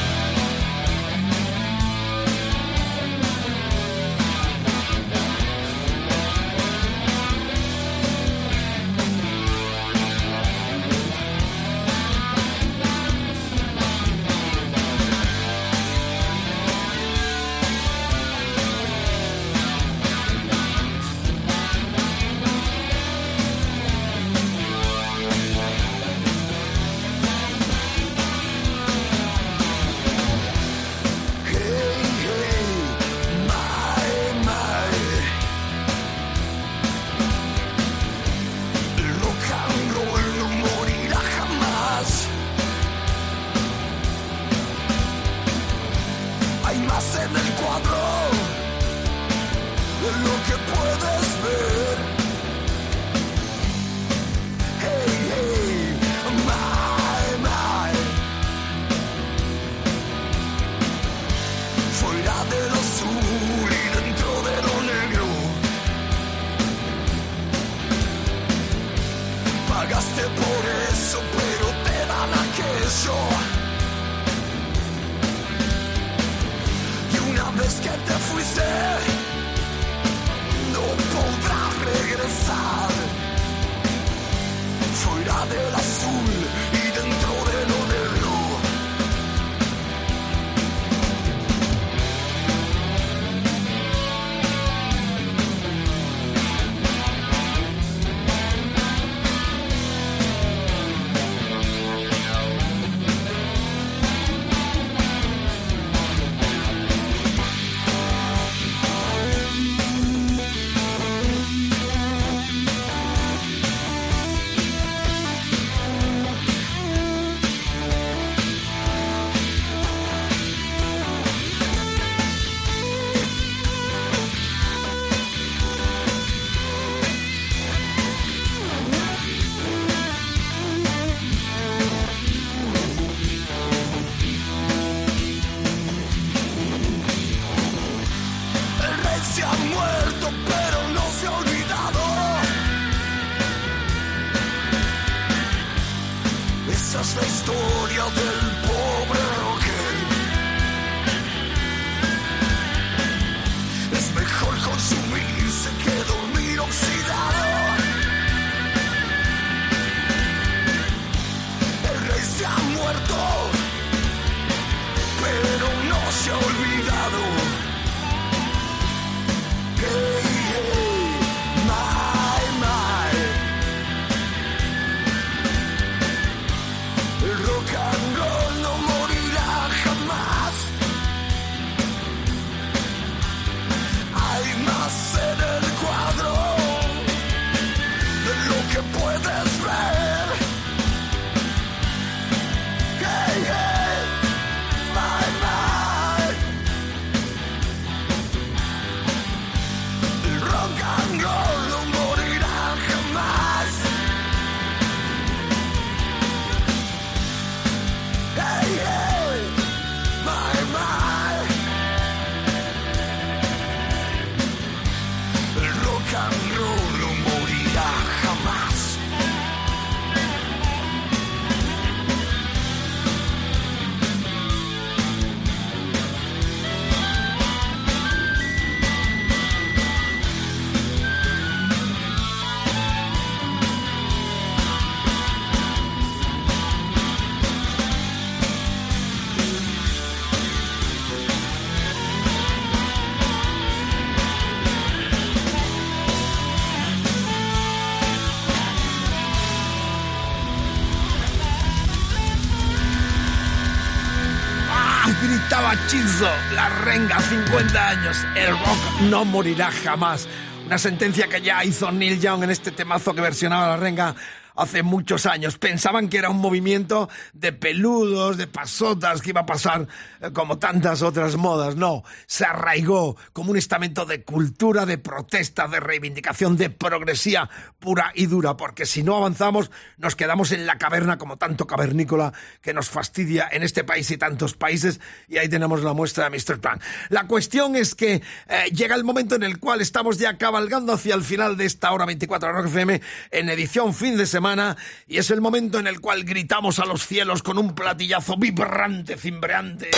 más la historia del pobre rocker. Es mejor consumirse que dormir oxidado. El rey se ha muerto, pero no se ha olvidado. Hey, hey, my, my. El rock and roll no morirá jamás. Hay más en el cuadro de lo que puedes ver. Hey, hey, my, my. El rock and roll no morirá jamás. Hey, hey, my, my. El rock and roll no morirá jamás. ¡Ah! Gritaba Chizzo, la renga, cincuenta años. El rock no morirá jamás. Una sentencia que ya hizo Neil Young en este temazo que versionaba la renga hace muchos años. Pensaban que era un movimiento de peludos, de pasotas, que iba a pasar eh, como tantas otras modas. No, se arraigó como un estamento de cultura, de protesta, de reivindicación, de progresía pura y dura, porque si no avanzamos nos quedamos en la caverna como tanto cavernícola que nos fastidia en este país y tantos países, y ahí tenemos la muestra de mister Punk. La cuestión es que eh, llega el momento en el cual estamos ya cabalgando hacia el final de esta hora veinticuatro de Rock F M en edición fin de semana, y es el momento en el cual gritamos a los cielos con un platillazo vibrante, cimbreante.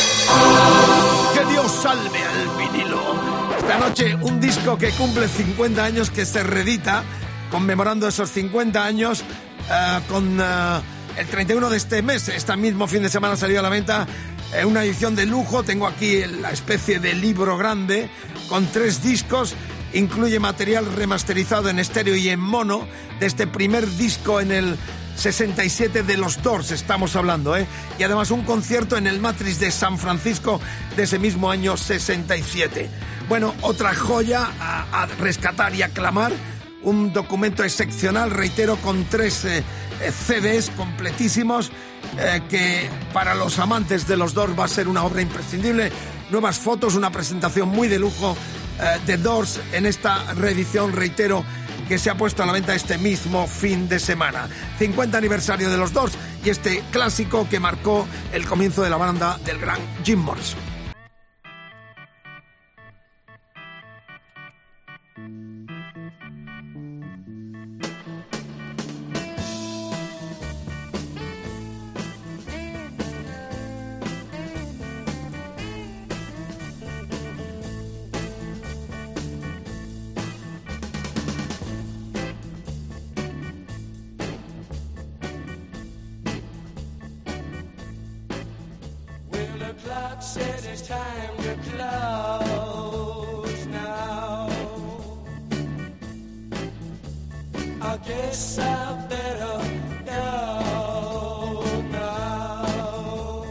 ¡Que Dios salve al vinilo! Esta noche un disco que cumple cincuenta años, que se reedita conmemorando esos cincuenta años uh, con uh, el treinta y uno de este mes. Este mismo fin de semana salió a la venta eh, una edición de lujo. Tengo aquí la especie de libro grande con tres discos. Incluye material remasterizado en estéreo y en mono de este primer disco en el sesenta y siete de los Doors, estamos hablando, ¿eh? Y además un concierto en el Matrix de San Francisco de ese mismo año sesenta y siete. Bueno, otra joya a, a rescatar y aclamar, un documento excepcional, reitero, con tres eh, C Ds completísimos, eh, que para los amantes de los Doors va a ser una obra imprescindible. Nuevas fotos, una presentación muy de lujo de Doors en esta reedición, reitero, que se ha puesto a la venta este mismo fin de semana. cincuenta aniversario de los Doors y este clásico que marcó el comienzo de la banda del gran Jim Morrison. Said it's time to close now. I guess I better go now.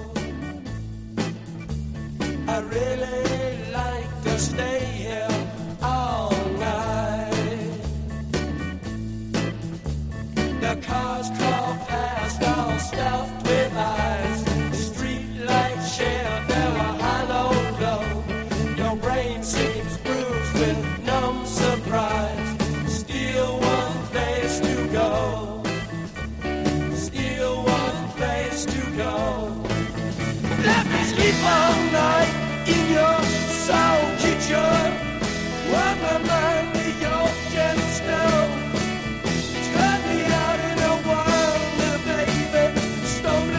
I really like to stay here all night. The cars crawl past, all stuffed with eyes. The street lights share. Seems bruised with numb surprise. Still one place to go. Still one place to go. Let me sleep all night in your soul kitchen. Warm my mind with your gentle snow. Turn me out in a world, little baby. Stone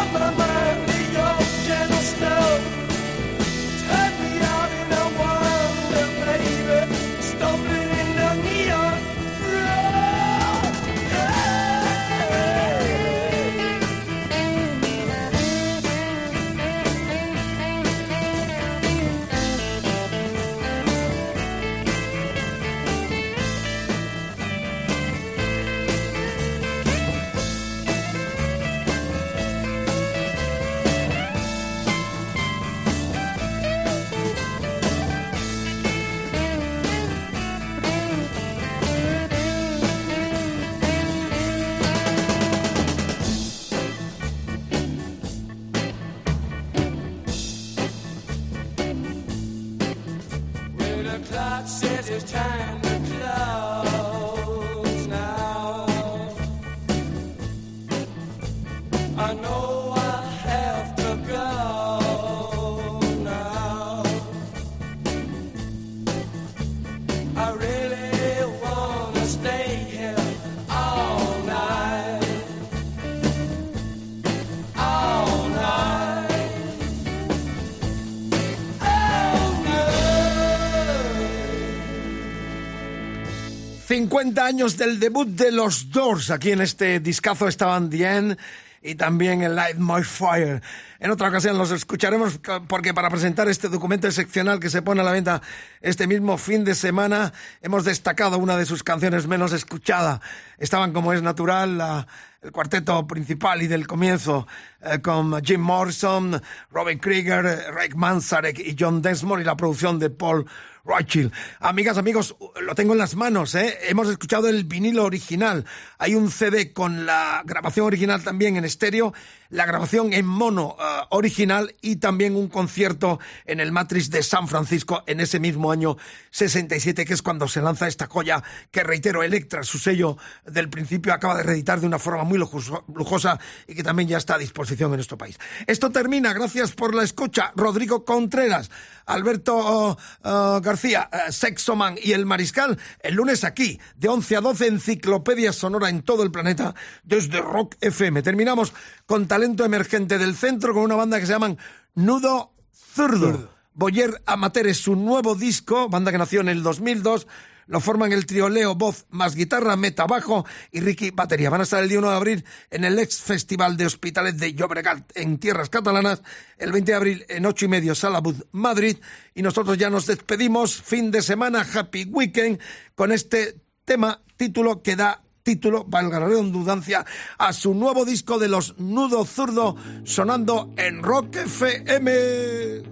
my mind to your gentle snow. Turn me out in a wonder, baby, stumbling in the neon road. When the clock says it's time to close now, I know I have to go now. I really wanna stay here all night, all night, all night. cincuenta años del debut de los Doors. Aquí en este discazo estaban The End y también el Light My Fire. En otra ocasión los escucharemos porque para presentar este documento excepcional que se pone a la venta este mismo fin de semana hemos destacado una de sus canciones menos escuchada. Estaban, como es natural, la, el cuarteto principal y del comienzo eh, con Jim Morrison, Robin Krieger, Rick Manzarek y John Densmore y la producción de Paul Rothschild. Amigas, amigos, lo tengo en las manos, ¿eh? Hemos escuchado el vinilo original. Hay un C D con la grabación original también en estéreo, la grabación en mono uh, original y también un concierto en el Matrix de San Francisco en ese mismo año sesenta y siete, que es cuando se lanza esta joya que, reitero, Elektra, su sello del principio, acaba de reeditar de una forma muy lujoso, lujosa y que también ya está a disposición en nuestro país. Esto termina. Gracias por la escucha. Rodrigo Contreras, Alberto uh, uh, García, uh, Sexoman y el Mariscal, el lunes aquí, de once a doce, enciclopedia sonora en todo el planeta, desde Rock F M. Terminamos con talento emergente del centro, con una banda que se llaman Nudo Zurdo. Boyer Amateur es su nuevo disco, banda que nació en el dos mil dos. Lo forman el trío Leo, voz más guitarra, Meta bajo y Ricky batería. Van a estar el día uno de abril en el ex Festival de Hospitalet de Llobregat en tierras catalanas, el veinte de abril en ocho y medio Sala Bud Madrid, y nosotros ya nos despedimos. Fin de semana, happy weekend, con este tema título que da título, valga la redundancia, a su nuevo disco de los Nudo Zurdo, sonando en Rock F M.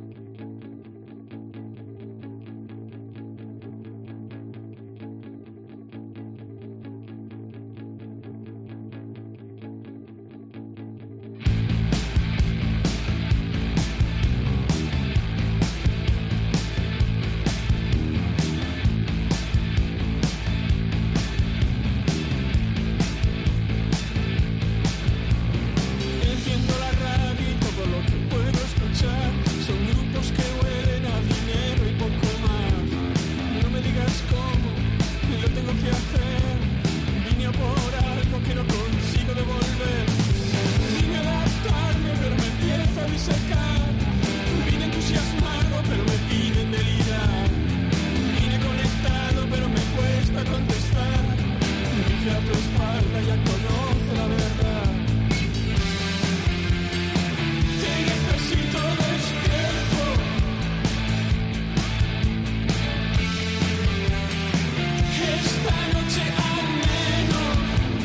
Enciendo la radio y todo lo que puedo escuchar son grupos que huelen a dinero y poco más. No me digas cómo, ni lo tengo que hacer. Vine a por algo que no consigo devolver. Vine a adaptarme, pero me empiezo a disecar. Vine entusiasmado, pero me piden delirar. Vine conectado, pero me cuesta contestar. Dije a tu espalda, ya conozco la verdad. Te necesito despierto. Esta noche al menos.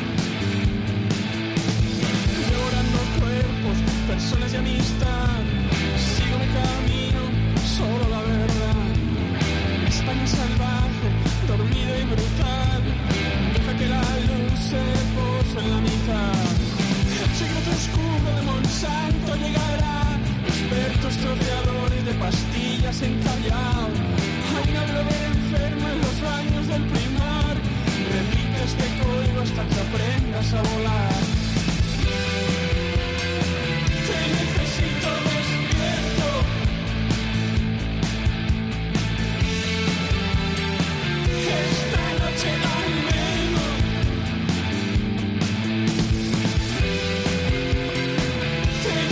Llorando cuerpos, personas y amistad. Sigo mi camino, solo la verdad. España salvaje, dormida y brutal. Deja que la luz se pose en la mitad. El secreto oscuro de Monsanto llegará. Expertos troceadores de pastillas entallados. Hay una globera enferma en los baños del primar. Repite este código hasta que aprendas a volar. Te necesito despierto. Esta noche al menos. Te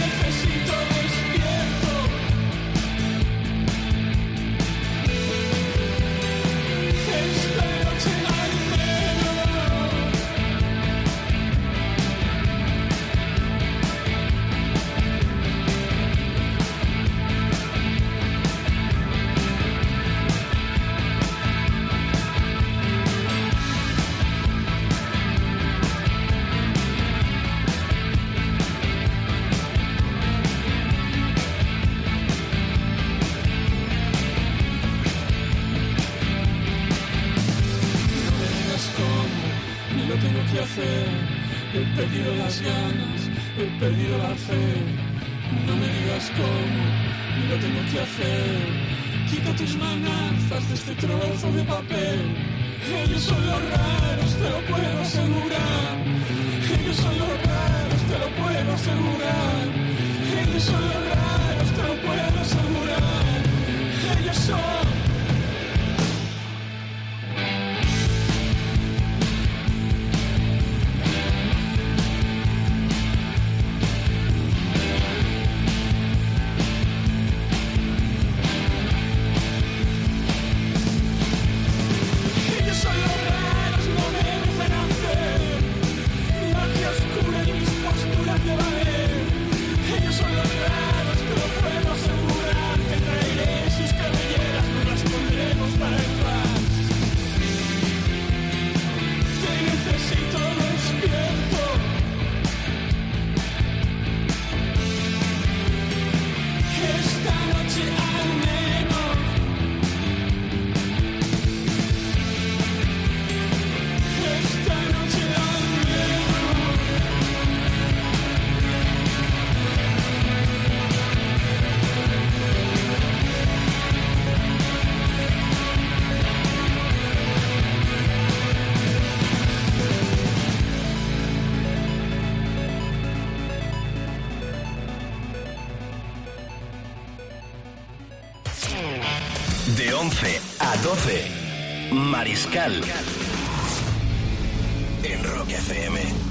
hacer. He perdido las ganas, he perdido la fe. No me digas cómo, lo tengo que hacer. Quita tus manazas de este trozo de papel. Ellos son los raros, te lo puedo asegurar. Ellos son los raros, te lo puedo asegurar. Ellos son los raros, te lo puedo asegurar. Ellos son. De once a doce, Mariscal en Rock F M.